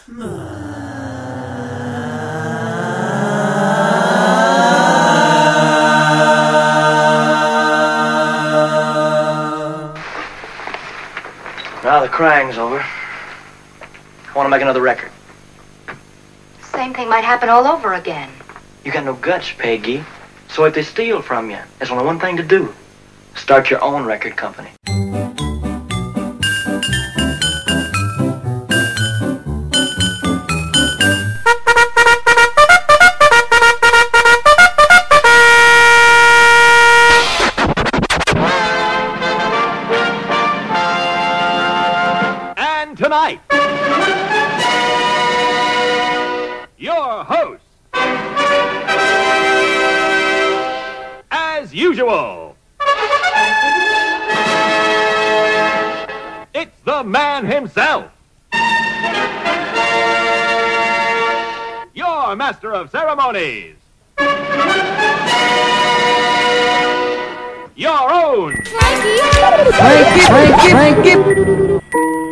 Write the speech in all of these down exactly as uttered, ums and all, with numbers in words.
Now the crying's over. I want to make another record. Same thing might happen all over again. You got no guts, Peggy. So if they steal from you, there's only one thing to do. Start your own record company. Tonight, your host, as usual, it's the man himself, your master of ceremonies, your own Frankie, Frankie, Frankie.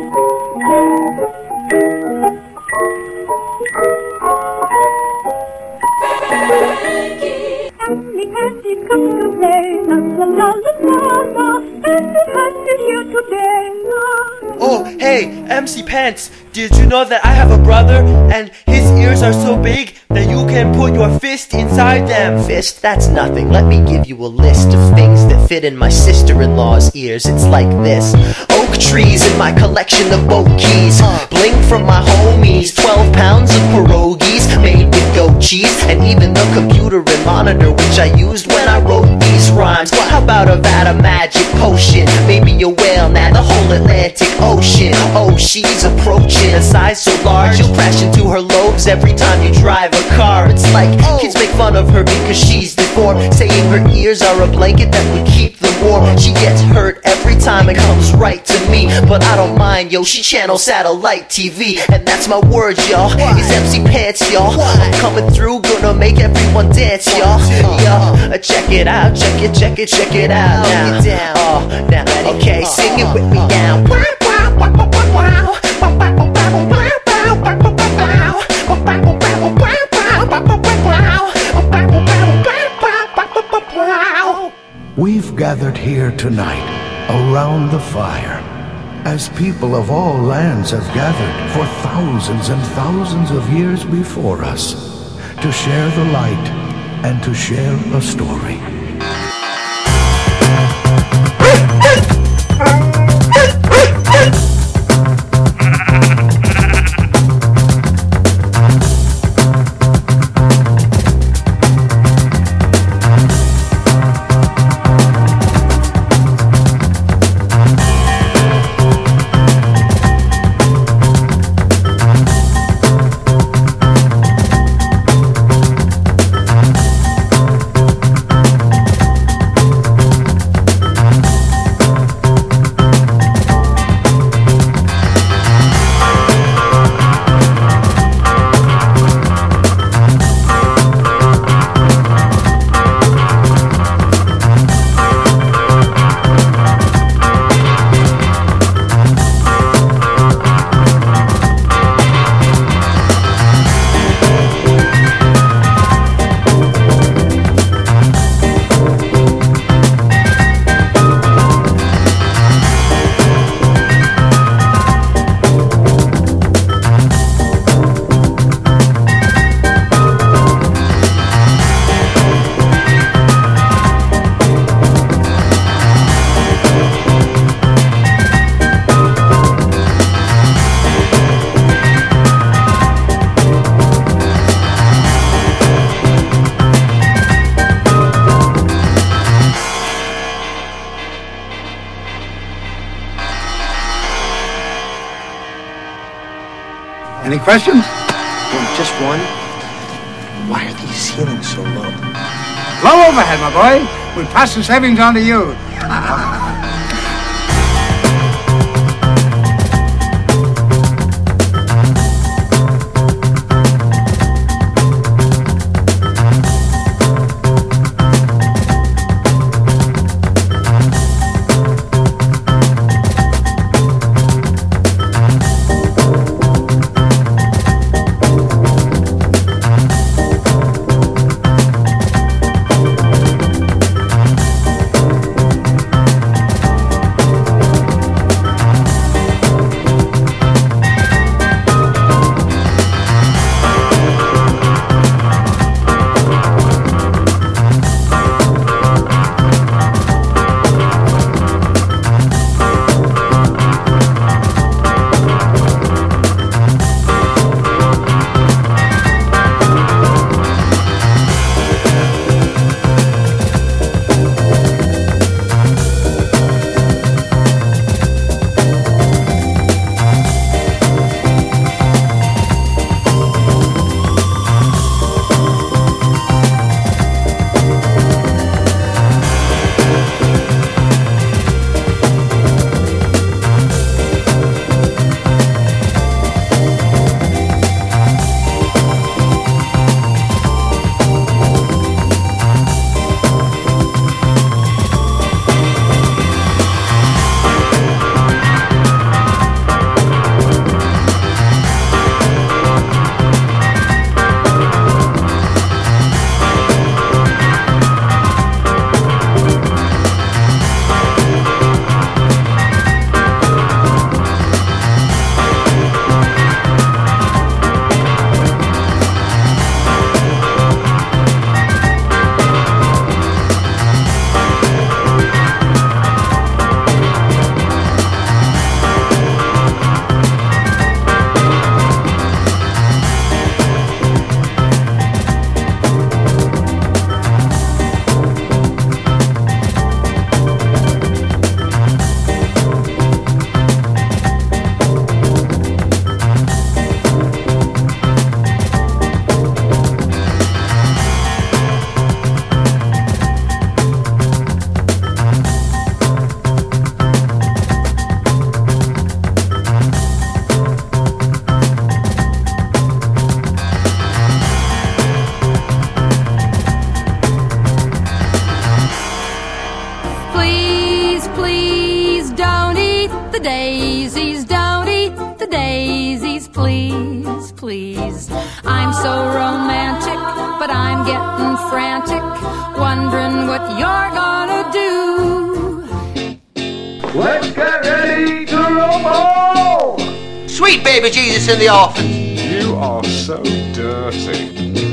Oh, hey, M C Pants, did you know that I have a brother and his ears are so big that you can put your fist inside them? Fist? That's nothing. Let me give you a list of things that fit in my sister-in-law's ears. It's like this. Oak trees in my collection of boat keys. Bling from my homies. Twelve pounds of pierogies made with goat cheese. And even the computer and monitor which I used when I wrote these rhymes. How about a vat of magic potion? Maybe a whale, now the whole Atlantic Ocean. Oh, she's approaching a size so large you'll crash into her lobes every time you drive a car. It's like kids make fun of her because she's deformed, saying her ears are a blanket that would keep them warm. She gets hurt every time it comes right to me, but I don't mind, yo, she channels satellite T V. And that's my word, y'all, it's M C Pants, y'all. I'm coming through, gonna make everyone dance, y'all. Yo, check it out, check it, check it, check it out now. Oh, now, okay, sing it with me now. We've gathered here tonight around the fire as people of all lands have gathered for thousands and thousands of years before us to share the light and to share a story. Any questions? Well, just one. Why are these ceilings so low? Low overhead, my boy. We'll pass the savings on to you. I'm so romantic, but I'm getting frantic, wondering what you're gonna do. Let's get ready to rumble! Sweet baby Jesus in the orphans. You are so dirty.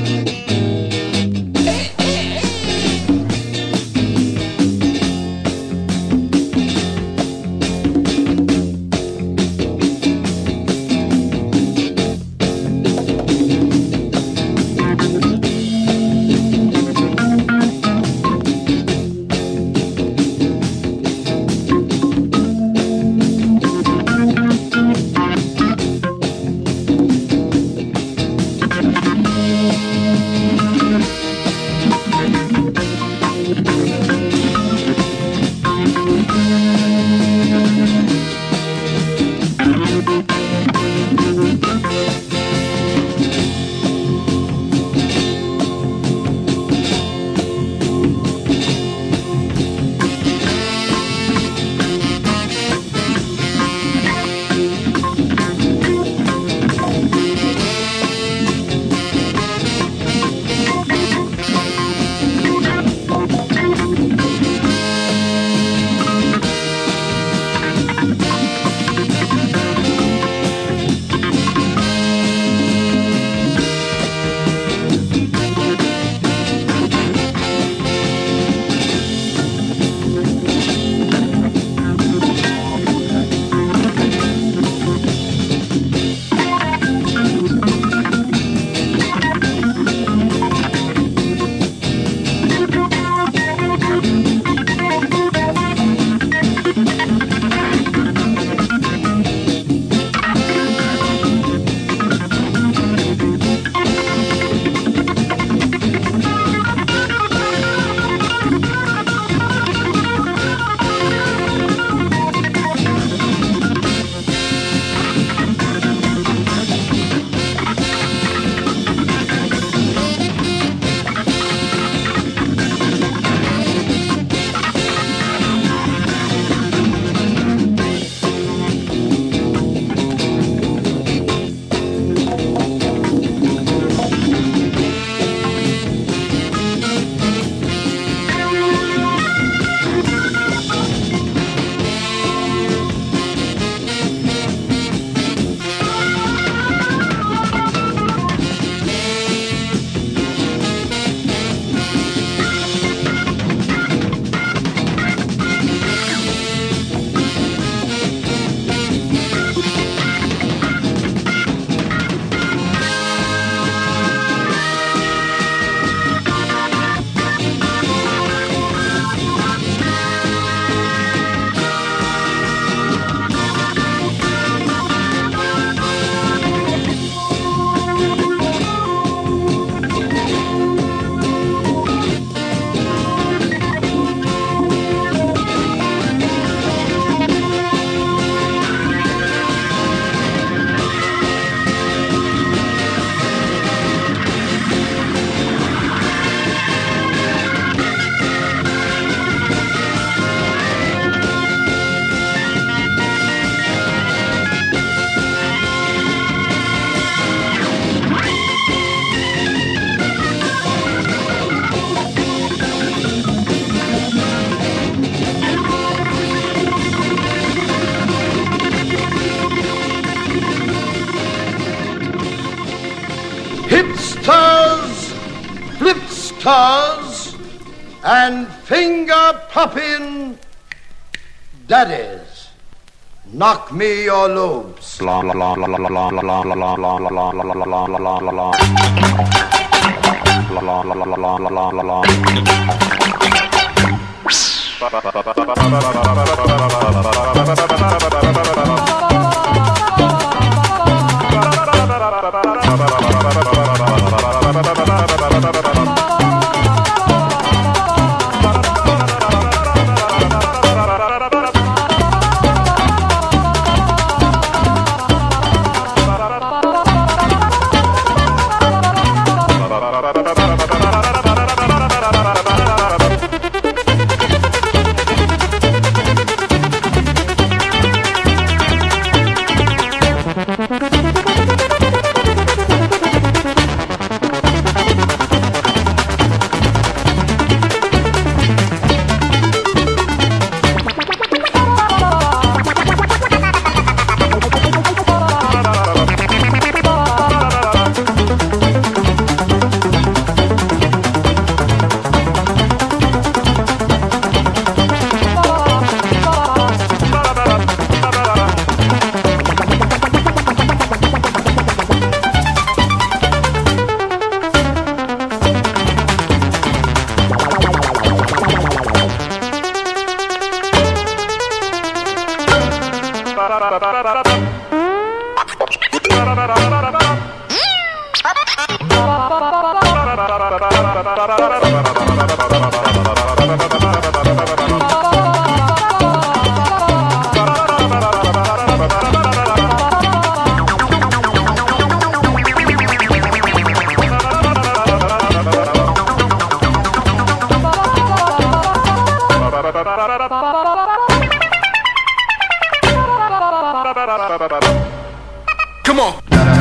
flipsters, and finger-popping daddies. Knock me your lobes. Come on.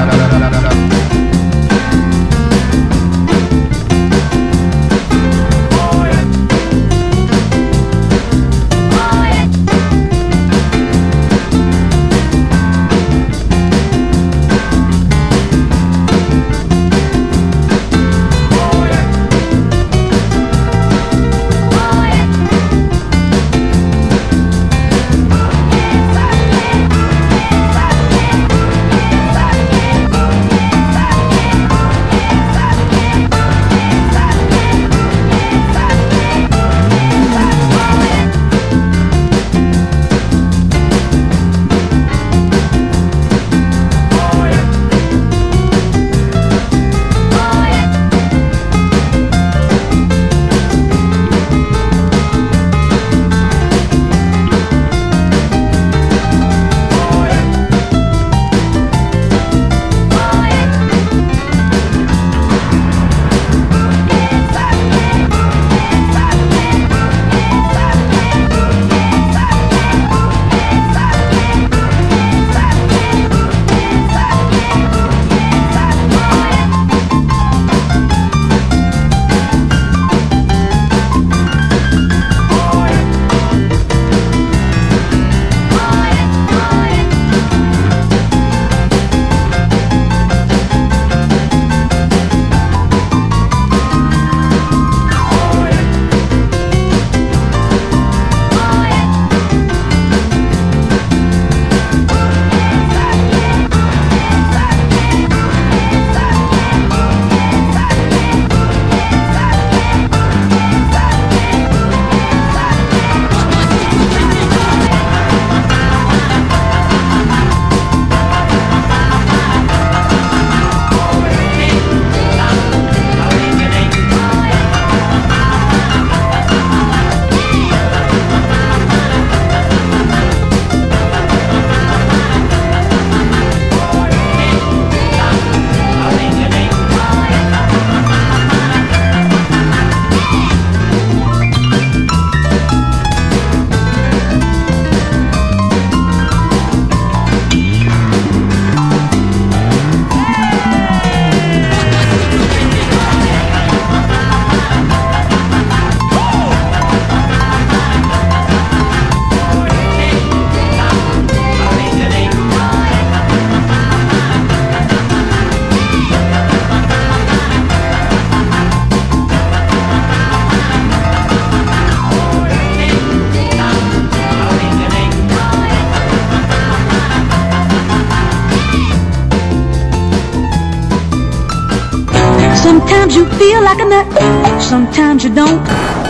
Sometimes you feel like a nut, sometimes you don't.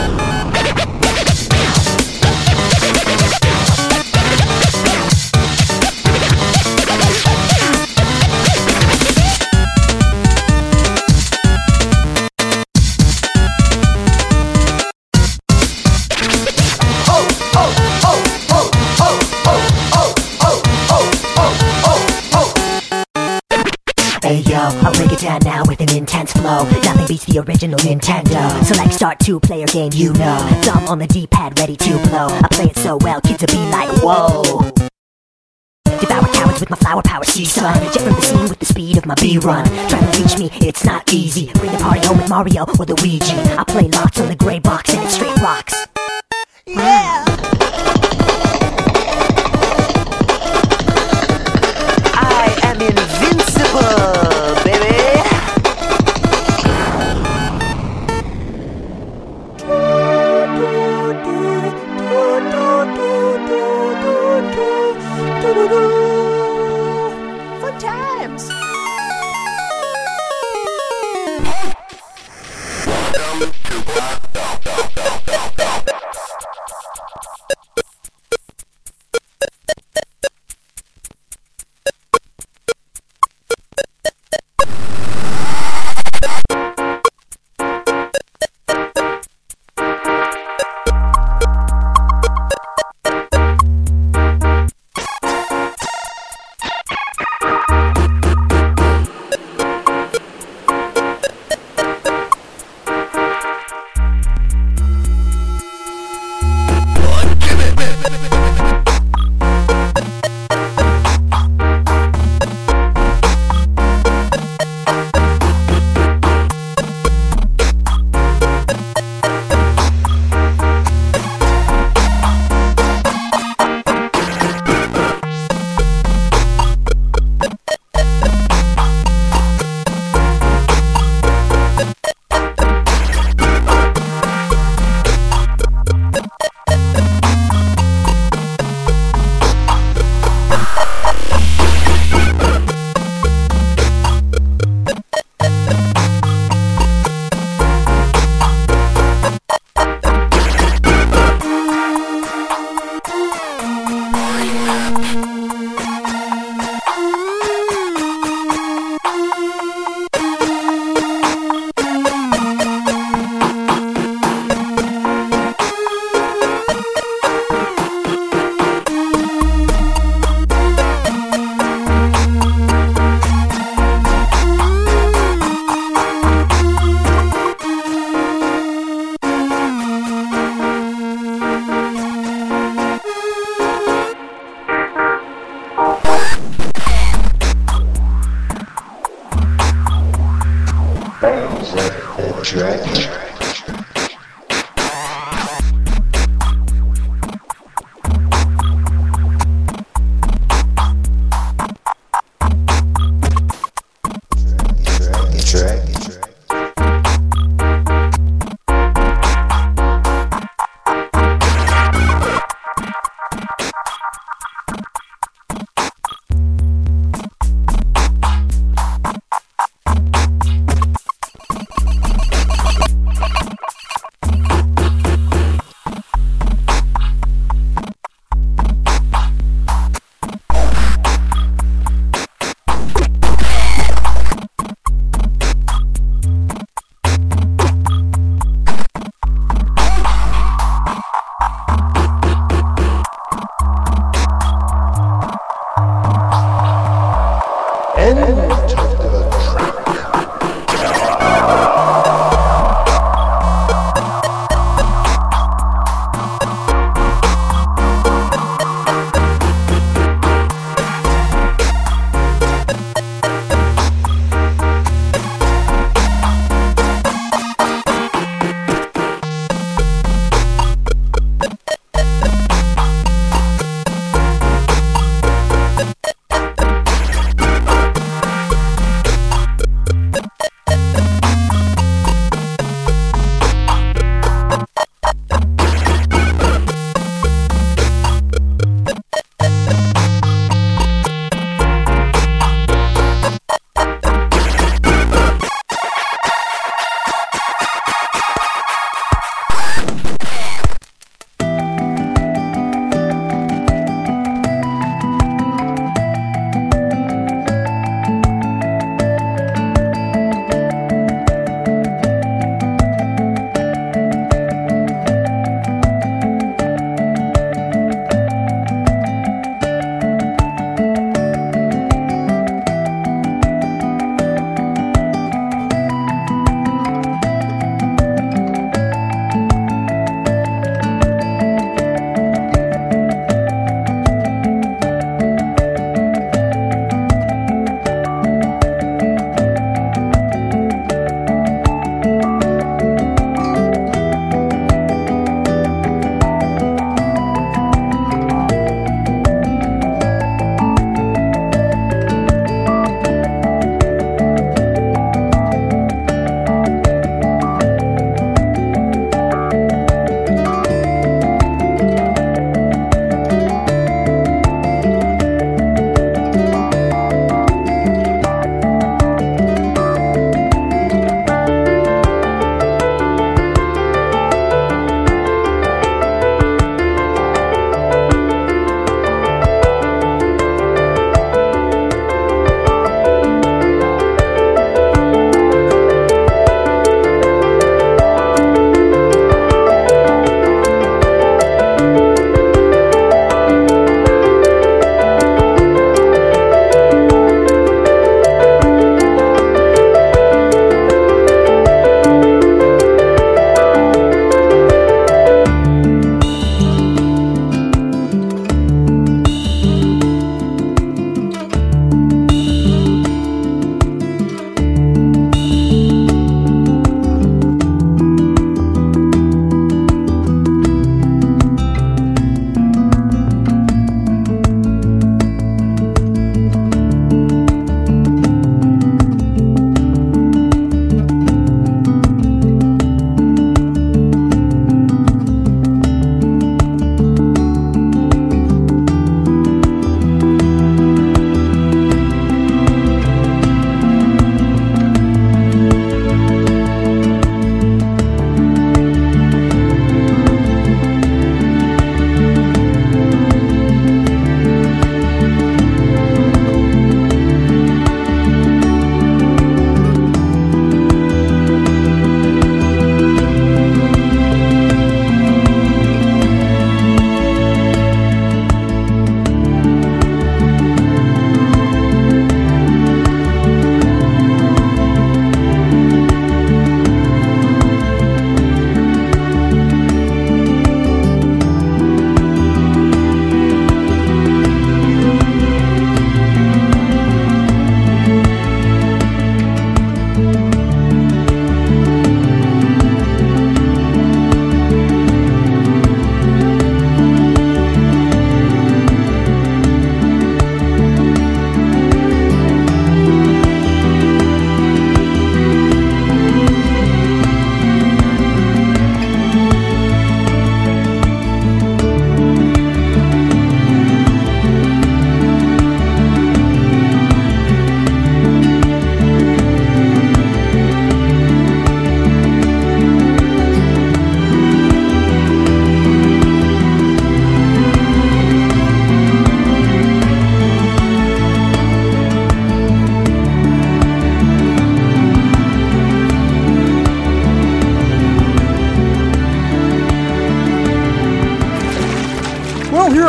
Hey yo, I'll break it down now with an intense flow. Nothing beats the original Nintendo. Select start two-player game, you know. Thumb on the D-pad, ready to blow. I play it so well, kids will be like, whoa. Devour cowards with my flower power, see son. Jet from the scene with the speed of my B-run. Trying to reach me, it's not easy. Bring the party home with Mario or the Ouija. I play lots on the gray box and it straight rocks. Yeah! I am invincible, baby! Fun times!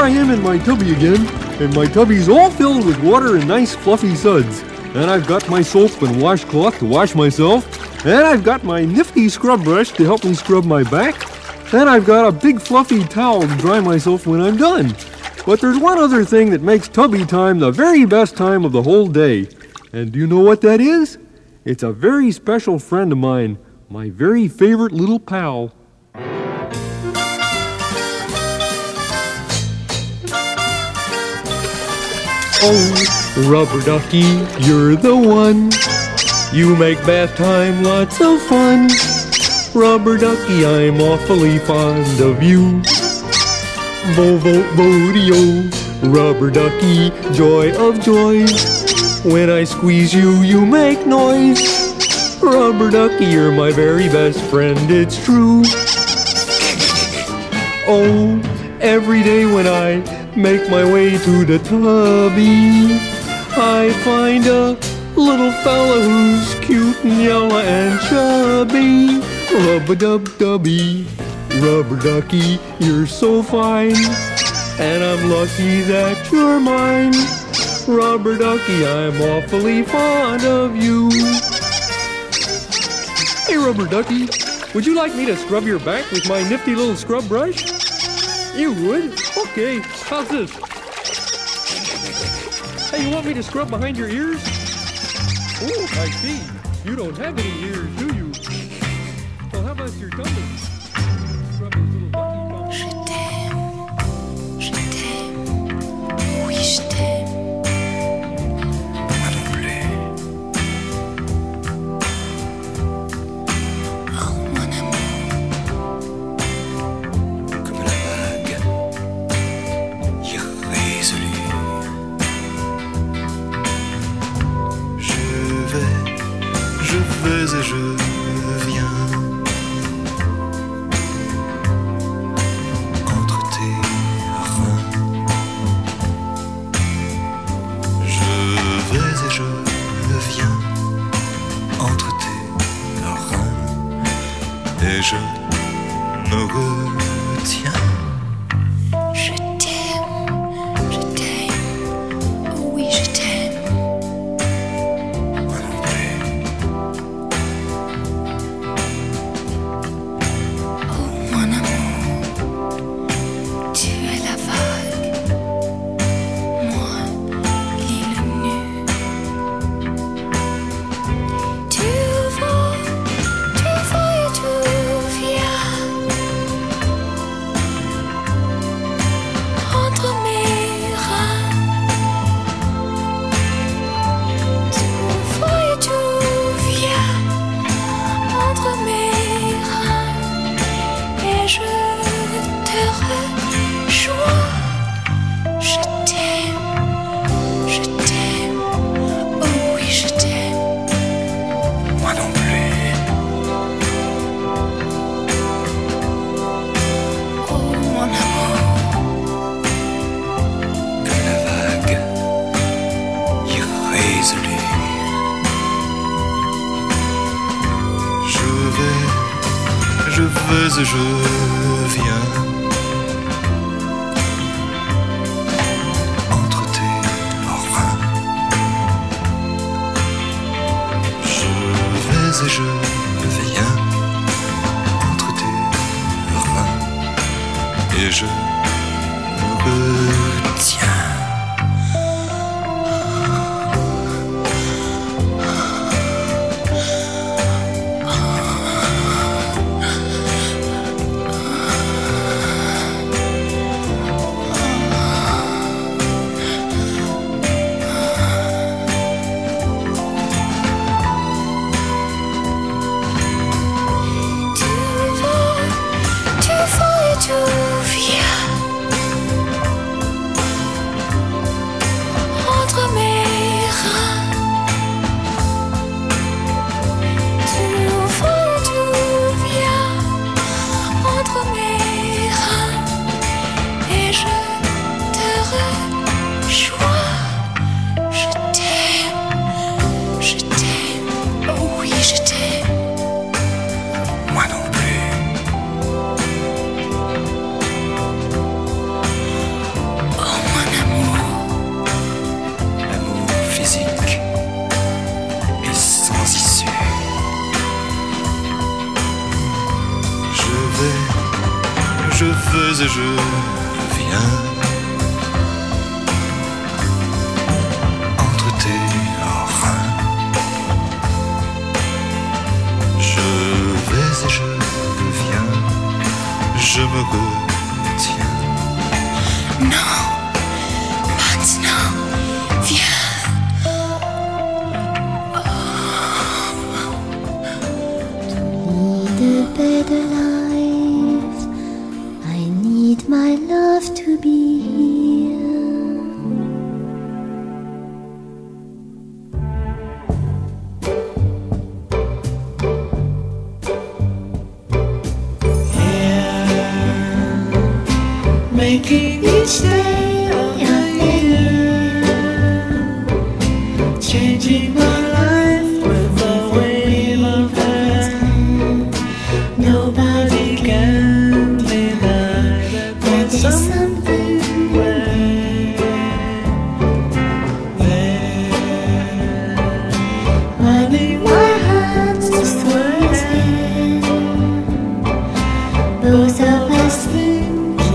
I am in my tubby again, and my tubby's all filled with water and nice fluffy suds. And I've got my soap and washcloth to wash myself, and I've got my nifty scrub brush to help me scrub my back, and I've got a big fluffy towel to dry myself when I'm done. But there's one other thing that makes tubby time the very best time of the whole day. And do you know what that is? It's a very special friend of mine, my very favorite little pal. Oh, Rubber Ducky, you're the one. You make bath time lots of fun. Rubber Ducky, I'm awfully fond of you. Vo vo vo-dee-o, Rubber Ducky, joy of joys. When I squeeze you, you make noise. Rubber Ducky, you're my very best friend, it's true. Oh, every day when I make my way to the tubby, I find a little fella who's cute and yellow and chubby. Rub-a-dub-dubby, Rubber Ducky, you're so fine, and I'm lucky that you're mine. Rubber Ducky, I'm awfully fond of you. Hey, Rubber Ducky, would you like me to scrub your back with my nifty little scrub brush? You would? Okay, how's this? Hey, you want me to scrub behind your ears? Oh, I see. You don't have any ears, do you? Well, how about your tummy? Scrub those little ducky bumps. Je t'aime, je t'aime, oui je t'aime. Moi non plus. Oh mon amour, comme la vague irrésolue. Je vais, je vais et je viens. Et je me retiens. Je t'aime, je t'aime, oui je t'aime. Moi non plus. Oh mon amour, tu es la vague, moi l'île nue. Tu vas, tu vas et tu entre mes reins, tu vas et tu viens entre mes reins, et je te rejoins. Je t'aime, je t'aime, oh oui je t'aime. Moi non plus. Oh mon amour, je vais, je vais et je viens entre tes reins. Je vais et je viens entre tes reins, et je me retiens. veux et je viens entre tes reins. Je vais et je viens, je me retiens. Non, maintenant, viens. Need a better life. I need my love to be here. Making each day a year, changing my life with a wave of hand. Nobody can deny that there's something there. There, running my hands just waiting. Both of us think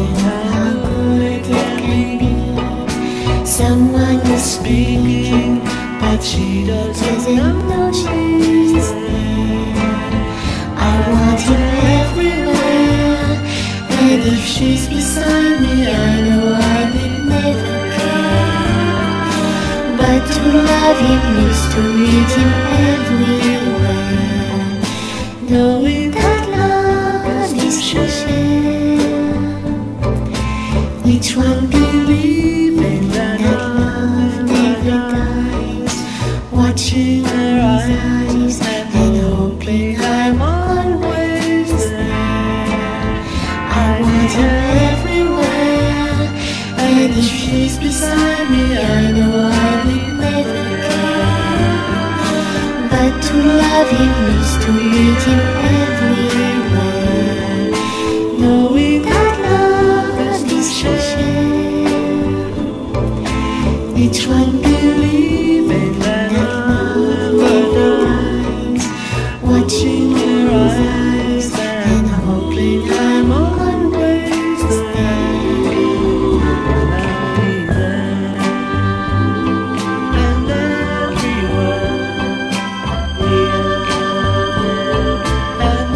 someone is speaking, but she doesn't know she's there. I want her everywhere, and if she's beside me, I know I will never care. But to love him is to meet him everywhere, knowing that love is to share. Each one believing that love never dies, watching her eyes and hoping I'm always there. I want her everywhere, and if she's beside me, I know I will never care. But to love him is to meet him everywhere, knowing that love is to share. Each one believing that love never dies, watching her eyes and hoping I'm always there. I'll be there and everywhere, here, there, and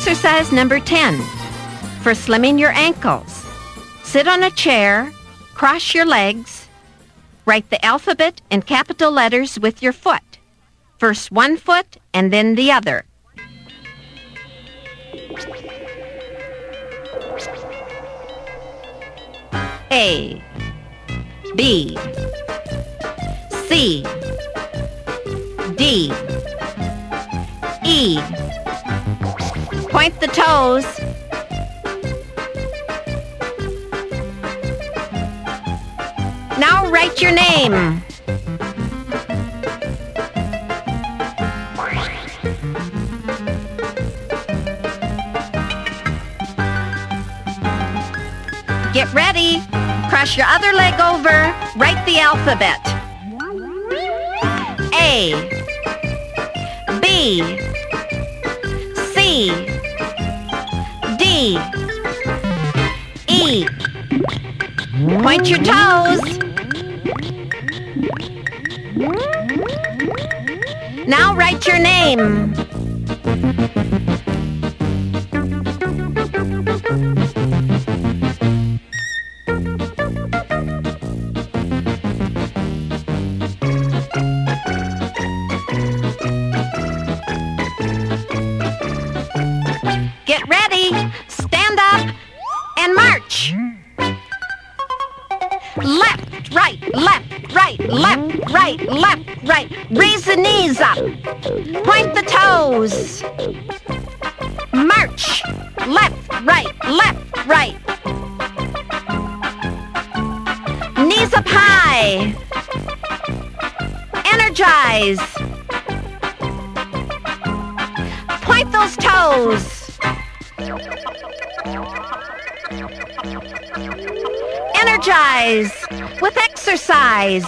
Exercise number ten. For slimming your ankles. Sit on a chair, cross your legs, write the alphabet in capital letters with your foot. First one foot and then the other. A, B, C, D, E. Point the toes. Now write your name. Get ready. Cross your other leg over. Write the alphabet. A, B, C, D, E. Point your toes. Now write your name. Get ready. Stand up and march. Left, right, left, right, left, right, left, right. Raise the knees up. Point the toes. March. Left, right, left, right. Knees up high. Energize. Point those toes. Energize with exercise.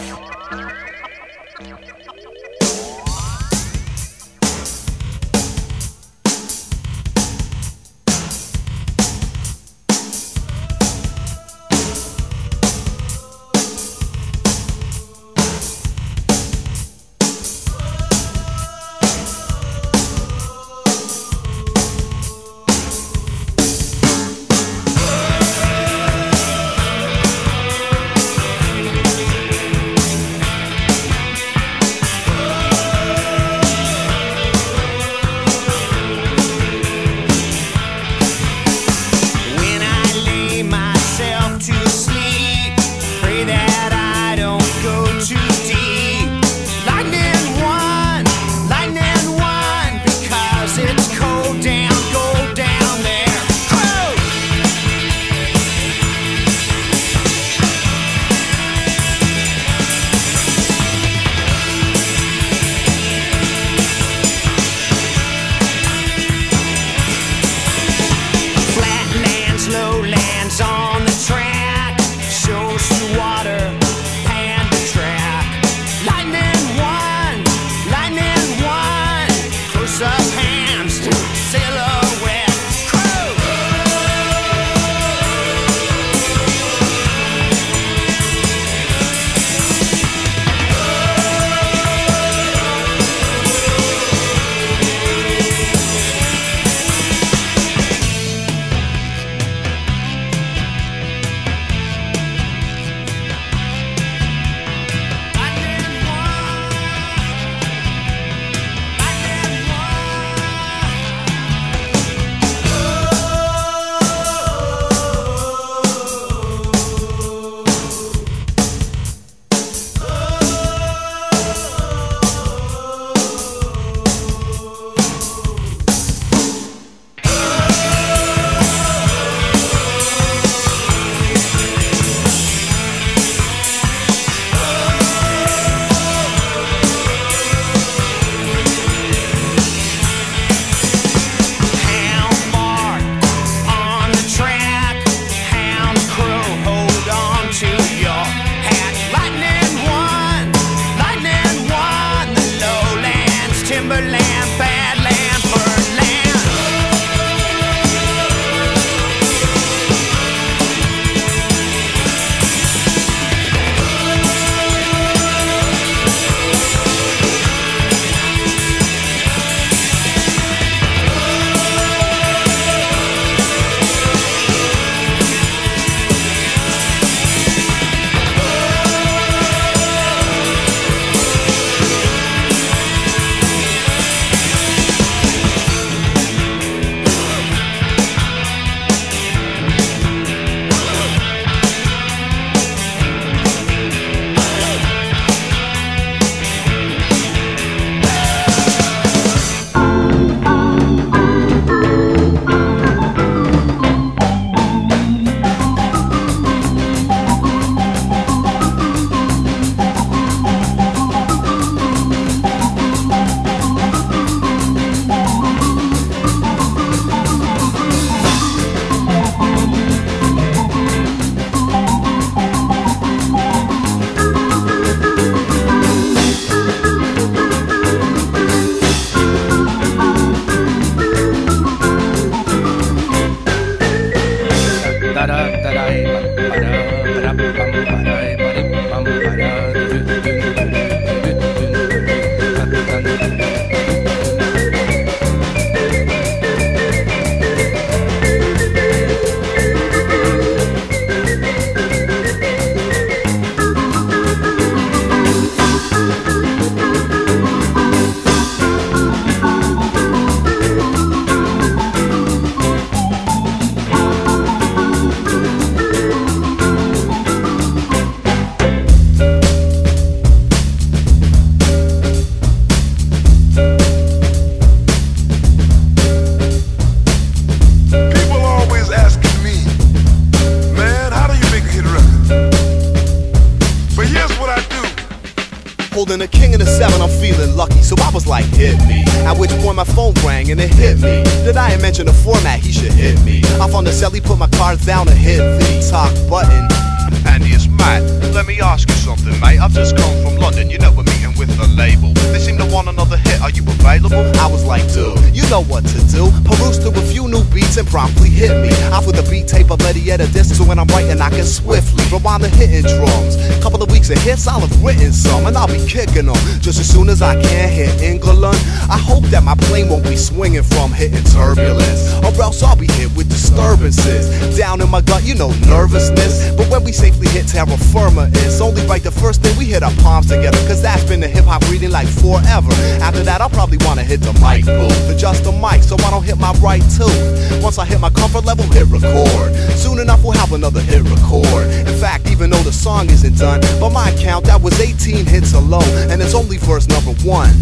than a king in a seven, I'm feeling lucky. So I was like, hit me. At which point my phone rang and it hit me. Did I mention the format? He should hit me. Off on the celly, put my cards down and hit the talk button. Andy, it's Matt. Let me ask you something, mate. I've just come from London. You know we're meeting with the label. They seem to want another hit. Are you available? I was like, dude, you know what to do. Peruse through a few new beats and promptly hit me. Off with a beat tape of Eddie at a disc, so when I'm writing, I can swiftly rewind the hitting drums. Couple of weeks of hits, I'll have written some, and I'll be kicking them just as soon as I can hit England. I hope that my plane won't be swinging from hitting turbulence, or else I'll be hit with disturbances. Down in my gut, you know, nervousness. But when we safely hit terra firma, it's only right the first thing we hit our palms together, cause that's been the hip-hop reading like forever. After that, I'll probably wanna hit the mic booth, adjust the mic so I don't hit my right tooth. Once I hit my comfort level, hit record. Soon enough we'll have another hit record. In fact, even though the song isn't done, by my count that was eighteen hits alone, and it's only verse number one.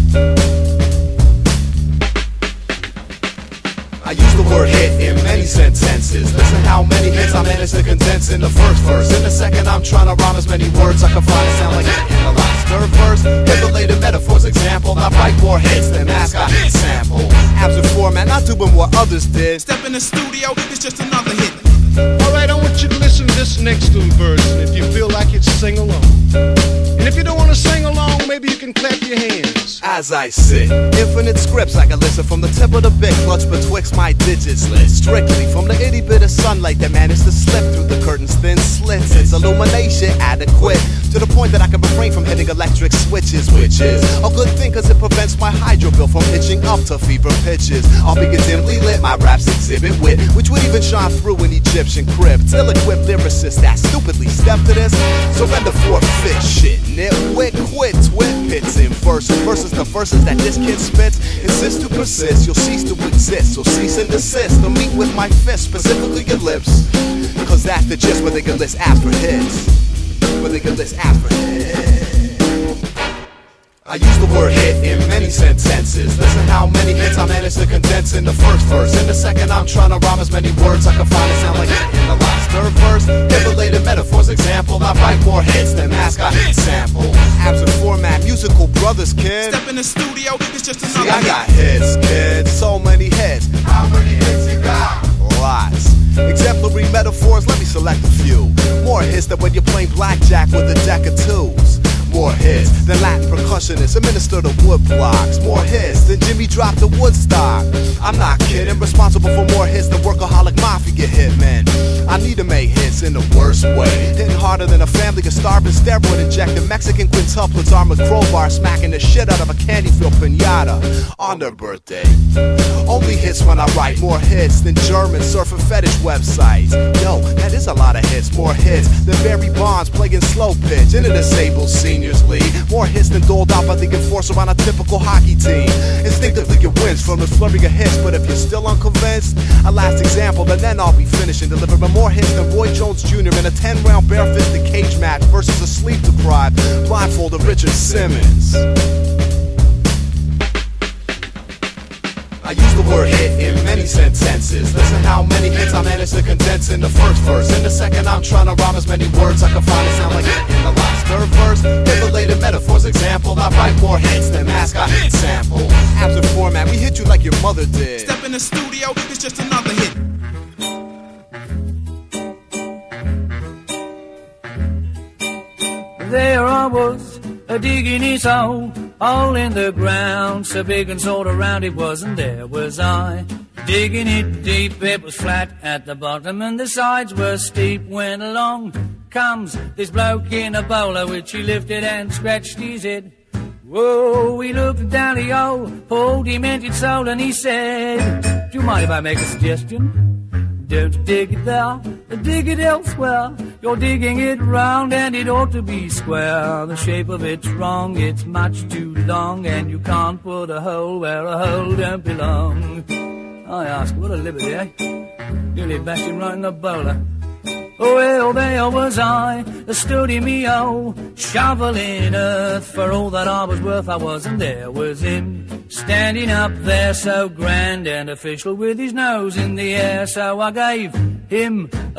I use the word hit in many sentences. Listen how many hits I managed to condense in the first verse. In the second, I'm trying to rhyme as many words I can find to sound like it in the last third verse. Hit related metaphors, example. I write more hits than mascot hit sample. Absent format, not doing what others did. Step in the studio, it's just another hit. Alright, I want you to listen to this next little verse, and if you feel like it, sing along. And if you don't want to sing along, maybe you can clap your hands. As I sit, infinite scripts I can listen from the tip of the bit, clutch betwixt my digits list. Strictly from the itty bit of sunlight that managed to slip through the curtain's thin slits. Its illumination adequate to the point that I can refrain from hitting electric switches, which is a good thing cause it prevents my hydro bill from pitching up to fever pitches. I'll be dimly lit, my raps exhibit wit, which would even shine through an Egyptian crib. Ill-equipped lyricists that stupidly step to this, surrender forfeit shit. Nitwit, quit, twit, pits in verses. Versus the verses that this kid spits. Insist to persist, you'll cease to exist. So cease and desist to meet with my fist, specifically your lips. Cause that's the gist where they can list after hits. Where they can list after hits. I use the word hit in many sentences. Listen how many hits I managed to condense in the first verse. In the second, I'm trying to rhyme as many words I can find to sound like it in the last third verse. Hit related metaphors, example. I write more hits than mascot hit sample. Absent format, musical brothers, kid. Step in the studio, it's just another See, I got hits, kid. So many hits. How many hits you got? Lots. Exemplary metaphors, let me select a few. More hits than when you're playing blackjack with a deck of twos. More hits than Latin percussionists administer the wood blocks. More hits than Jimmy dropped the Woodstock. I'm not kidding, responsible for more hits than workaholic mafia hitmen. I need to make hits in the worst way, hitting harder than a family of starving steroid injected Mexican quintuplets armored crowbar smacking the shit out of a candy-filled pinata on their birthday. Only hits when I write more hits than German surfer fetish websites. Yo, that is a lot of hits. More hits than Barry Bonds playing slow pitch in a disabled seniors league. More hits than doled out by the enforcer on a typical hockey team. Instinctively it wins from the flurry of hits, but if you're still unconvinced, a last example and then I'll be finished and delivering more hits than Roy Jones Junior in a ten round bare-fisted cage match versus a sleep-deprived blindfolded Richard Simmons. I use the word hit in many sentences. Listen how many hits I managed to condense in the first verse. In the second, I'm trying to rhyme as many words I can find to sound like it in the last third verse. Hit related metaphors, example. I write more hits than mascot hit sample. Absent format, we hit you like your mother did. Step in the studio, it's just another hit. There I was, a digging his hole, hole in the ground, so big and sort of round it was, and there was I, digging it deep. It was flat at the bottom and the sides were steep. When along comes this bloke in a bowler, which he lifted and scratched his head. Whoa, he looked down the hole, poor demented soul, and he said, do you mind if I make a suggestion? Don't dig it there, dig it elsewhere. You're digging it round and it ought to be square. The shape of it's wrong, it's much too long, and you can't put a hole where a hole don't belong. I ask, what a liberty, eh? Nearly bashed him right in the bowler. Oh, well, there was I, stood in me oh, shoveling earth. For all that I was worth, I was, and there was him, standing up there so grand and official with his nose in the air. So I gave him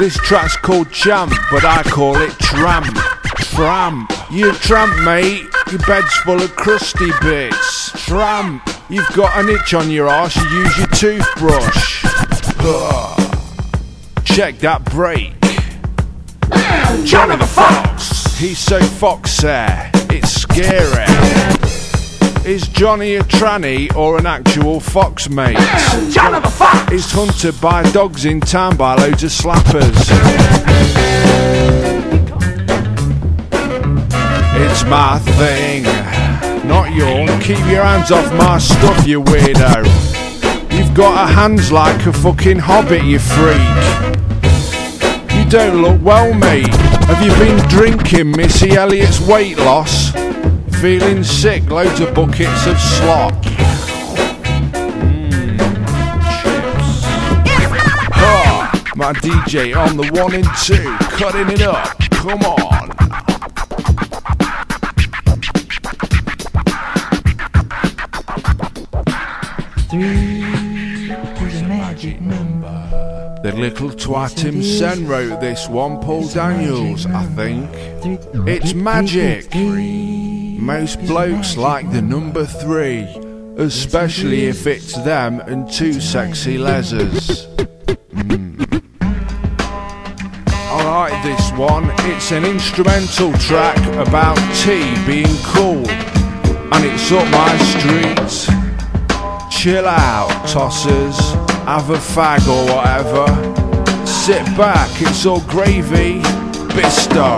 This track's called Champ, but I call it Tramp. Tramp. You tramp, mate. Your bed's full of crusty bits. Tramp. You've got an itch on your arse, you use your toothbrush. Ugh. Check that brake. Johnny the Fox. He's so foxy, it's scary. Is Johnny a tranny or an actual fox, mate? Johnny the Fox! He's hunted by dogs in town by loads of slappers. It's my thing, not yours. Keep your hands off my stuff, you weirdo. You've got a hands like a fucking hobbit, you freak. You don't look well, mate. Have you been drinking Missy Elliott's weight loss? Feeling sick, loads of buckets of slop. Mmm, chips. Ha! My D J on the one and two, cutting it up. Come on. Three is a magic number. The little twat himself wrote this one, Paul Daniels, I think. It's magic. Most blokes like the number three, especially if it's them and two sexy lezers. Mm. I like this one. It's an instrumental track about tea being cool, and it's up my street. Chill out, tossers, have a fag or whatever. Sit back, it's all gravy, Bisto.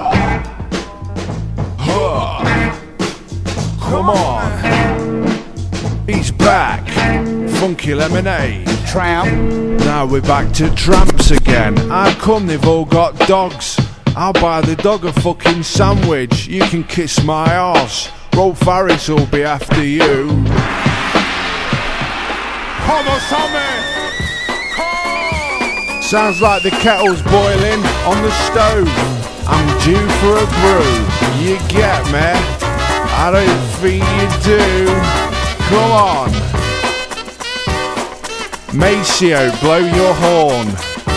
Huh. Come on. He's back, Funky Lemonade. Tramp. Now we're back to tramps again. How come they've all got dogs? I'll buy the dog a fucking sandwich. You can kiss my arse. Rolf Harris will be after you. Come on, Tommy! Come! Sounds like the kettle's boiling on the stove. I'm due for a brew. You get me? I don't think you do. Come on. Maceo, blow your horn.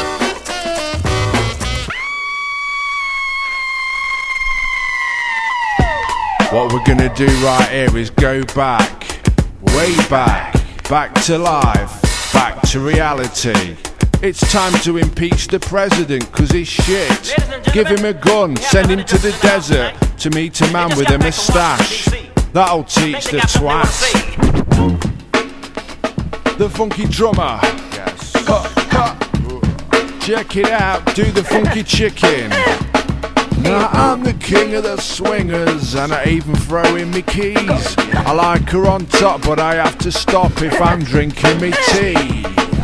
What we're gonna do right here is go back, way back. Back to life, back to reality. It's time to impeach the president, cause he's shit. Give him a gun, send him to the desert to meet a man with a moustache. That'll teach the twat. The funky drummer. Yes. Cut, cut. Check it out, do the funky chicken. Now I'm the king of the swingers, and I even throw in me keys. I like her on top, but I have to stop if I'm drinking me tea.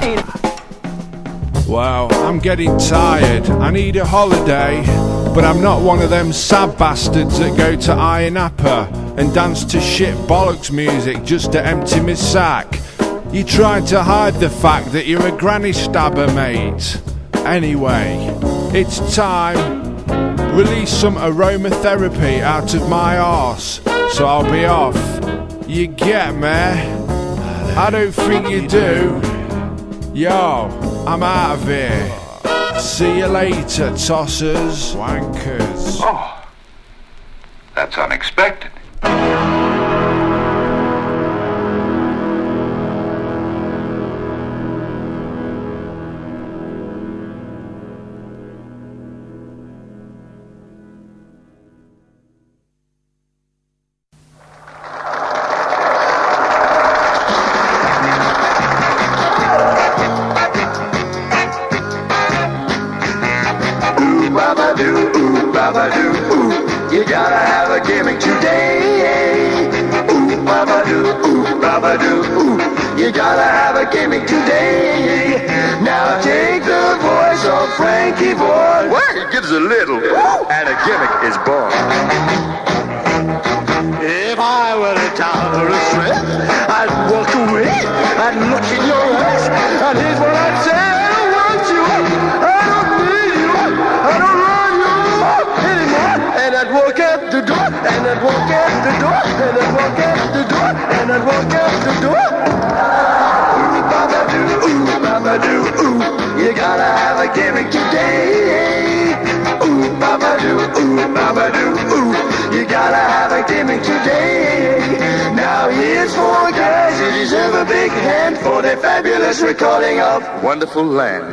Well, I'm getting tired, I need a holiday, but I'm not one of them sad bastards that go to Ayia Napa and dance to shit bollocks music just to empty me sack. You tried to hide the fact that you're a granny stabber, mate. Anyway, it's time. Release some aromatherapy out of my arse, so I'll be off. You get me? I don't think you do. Yo, I'm out of here. See you later, tossers. Wankers. Oh, that's unexpected. You gotta have a gimmick today. Ooh, mama do, ooh, mama do, ooh. You gotta have a gimmick today. Now take the voice of Frankie Boy. Well, he gives a little, and a gimmick is born. If I were a tolerant threat, I'd walk away, I'd look in your eyes, and here's what I'd say. I don't want you, I don't need you, I don't want you anymore. And I'd walk out the door, and I'd walk out the door, and I'd walk out the door, and I'd walk out the door. Ooh, mama do, ooh, mama do, ooh. You gotta have a gimmick today. Ooh, Baba-doo, ooh, Baba-doo, ooh. You gotta have a gimmick today. Now here's four guys who deserve a big hand for their fabulous recording of Wonderful Land.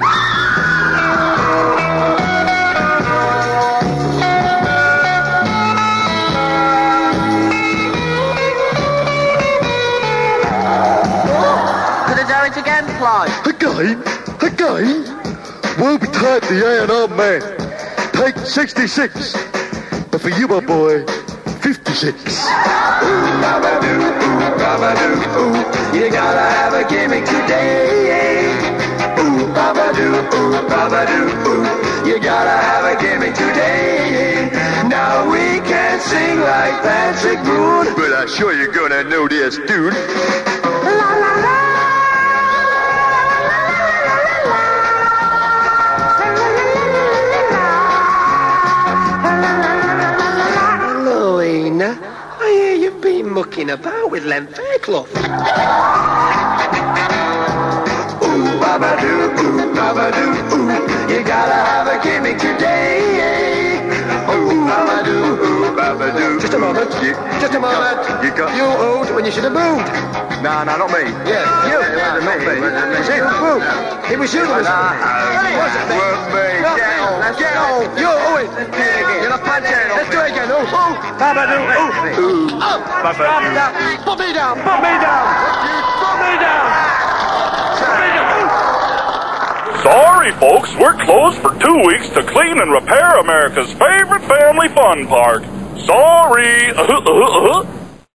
To the Derrick again, Clyde. Again? Again? We'll be tied the A and R man. Take sixty-six. But for you, my boy, fifty-six. Ooh, Baba-doo, ooh, Baba-doo, ooh. You gotta have a gimmick today. Ooh, Baba-doo, ooh, Baba-doo, ooh. You gotta have a gimmick today. Now we can't sing like Patrick Boone, But I'm sure you're gonna know this, dude. Hello, Ena. I hear you've been mucking about with Len Fairclough. Ooh, Baba-doo, ooh, Baba-doo, ooh. You gotta have a gimmick today. Ooh, Baba-doo, ooh, Baba-doo. Just a moment. You, Just a moment. You got... You oohed when you should have booed. No, no, not me. Yeah, you. Yeah, not me. It was you who booed. It was you that was... Was it? Well, me. No, Get on, let's get go. on. You owe it. Let's do it again. You're not punching. Get on, Let's do it again. Ooh, ooh. Baba-doo, ooh. Ooh. Oh, Baba-doo. Put me down. Put me down. Put me down. Put me down. Sorry, folks, we're closed for two weeks to clean and repair America's favorite family fun park. Sorry. Uh-huh, uh-huh, uh-huh.